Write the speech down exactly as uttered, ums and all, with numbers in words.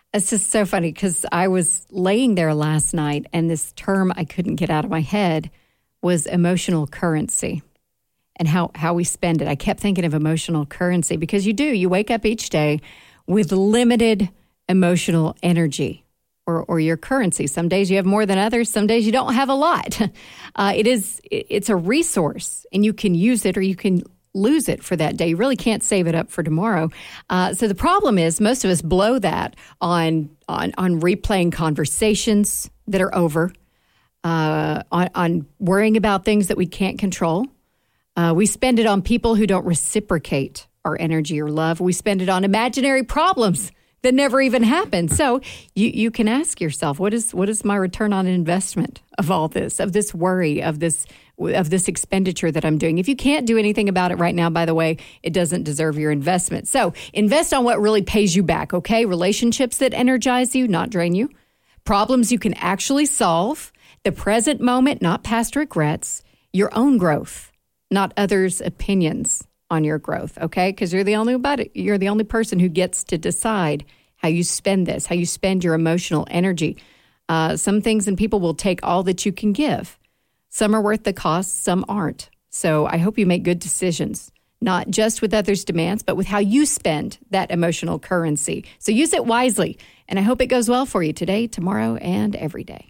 It's just so funny because I was laying there last night and this term I couldn't get out of my head was emotional currency and how, how we spend it. I kept thinking of emotional currency because you do. You wake up each day with limited emotional energy or, or your currency. Some days you have more than others. Some days you don't have a lot. Uh, it is, it's a resource and you can use it or you can lose it for that day. You really can't save it up for tomorrow. Uh, so the problem is most of us blow that on on, on replaying conversations that are over, uh, on, on worrying about things that we can't control. Uh, we spend it on people who don't reciprocate our energy or love. We spend it on imaginary problems that never even happen. So you, you can ask yourself, what is what is my return on investment of all this, of this worry, of this of this expenditure that I'm doing? If you can't do anything about it right now, by the way, it doesn't deserve your investment. So invest on what really pays you back, okay? Relationships that energize you, not drain you. Problems you can actually solve. The present moment, not past regrets. Your own growth, not others' opinions on your growth, okay? Because you're the only about it. You're the only person who gets to decide how you spend this, how you spend your emotional energy. Uh, some things and people will take all that you can give. Some are worth the cost, some aren't. So I hope you make good decisions, not just with others' demands, but with how you spend that emotional currency. So use it wisely, and I hope it goes well for you today, tomorrow, and every day.